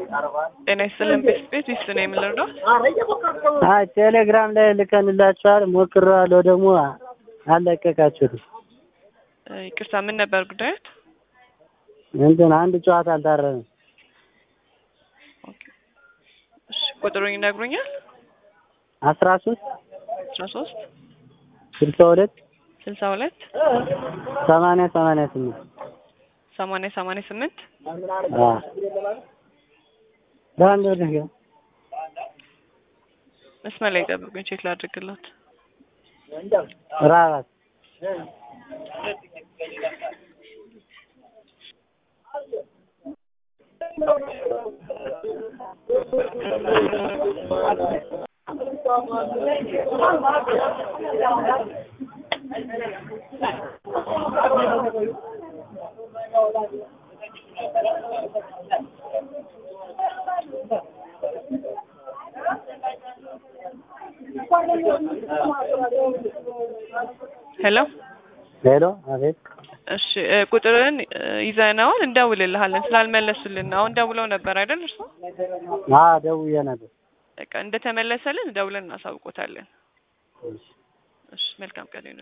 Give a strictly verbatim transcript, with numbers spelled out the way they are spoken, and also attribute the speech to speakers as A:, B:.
A: ጤና ይስጥልን ቤት ውስጥ ነው የምንረዳው?
B: አይ ቴሌግራም ላይ ልከንላችኋል ሞክሬዋለሁ ደግሞ አለቀቃችሁት።
A: ይቅርታ ምን ነበር ጉዳዩ?
B: እንትን አንድ ጨዋታ አልታረመም።
A: ኦኬ እሺ ቁጥሩን ይነግሩኛል?
B: አስራ ሶስት
A: አስራ ሶስት
B: ስልሳ ሁለት
A: ስልሳ ሁለት
B: ሰማንያ ሰማንያ ስምንት
A: ሰማንያ ሰማንያ ስምንት
B: አዎ ዳን ነገር
A: መስመር ላይ ጠብቁኝ ቼክ ላድርግላት።
B: ራራት
A: ሄሎ
B: ሄሎ አቤት።
A: እሺ ቁጥርን ይዘናል እንደውልልሃለን ስላልመለሱልን አሁን ደውለው ነበር አይደል እርሶ?
B: አዎ ደውዬ ነበር።
A: በቃ እንደተመለሰልን ደውለን እናሳውቆታለን። እሺ መልካም ቀን